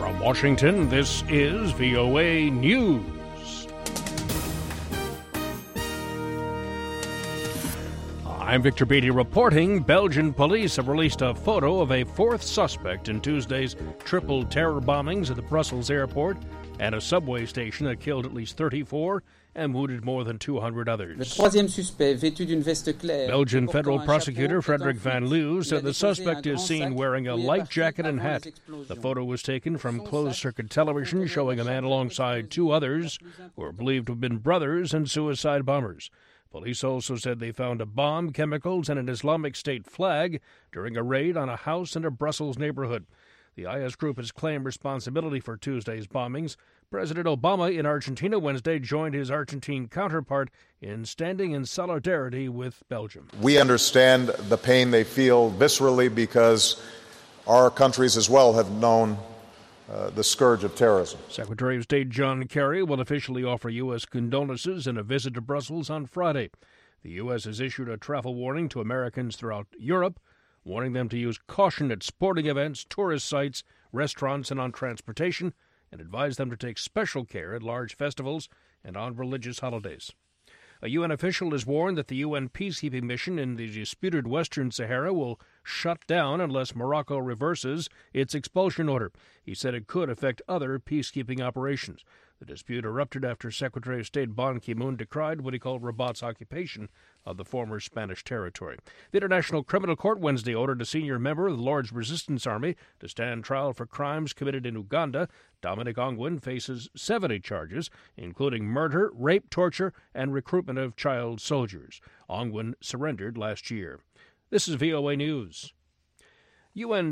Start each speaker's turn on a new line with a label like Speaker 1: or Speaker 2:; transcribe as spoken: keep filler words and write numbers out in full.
Speaker 1: From Washington, this is V O A News. I'm Victor Beatty reporting. Belgian police have released a photo of a fourth suspect in Tuesday's triple terror bombings at the Brussels airport and a subway station that killed at least thirty-four and wounded more than two hundred others. Belgian federal prosecutor Frederick Van Leeuw said the suspect is seen wearing a light jacket and hat. The photo was taken from closed-circuit television showing a man alongside two others who are believed to have been brothers and suicide bombers. Police also said they found a bomb, chemicals, and an Islamic State flag during a raid on a house in a Brussels neighborhood. The I S group has claimed responsibility for Tuesday's bombings. President Obama in Argentina Wednesday joined his Argentine counterpart in standing in solidarity with Belgium.
Speaker 2: We understand the pain they feel viscerally because our countries as well have known uh, the scourge of terrorism.
Speaker 1: Secretary of State John Kerry will officially offer U S condolences in a visit to Brussels on Friday. The U S has issued a travel warning to Americans throughout Europe, warning them to use caution at sporting events, tourist sites, restaurants, and on transportation, and advised them to take special care at large festivals and on religious holidays. A U N official has warned that the U N peacekeeping mission in the disputed Western Sahara will shut down unless Morocco reverses its expulsion order. He said it could affect other peacekeeping operations. The dispute erupted after Secretary of State Ban Ki-moon decried what he called Rabat's occupation of the former Spanish territory. The International Criminal Court Wednesday ordered a senior member of the Lord's Resistance Army to stand trial for crimes committed in Uganda. Dominic Ongwen faces seventy charges, including murder, rape, torture, and recruitment of child soldiers. Ongwen surrendered last year. This is V O A News. U N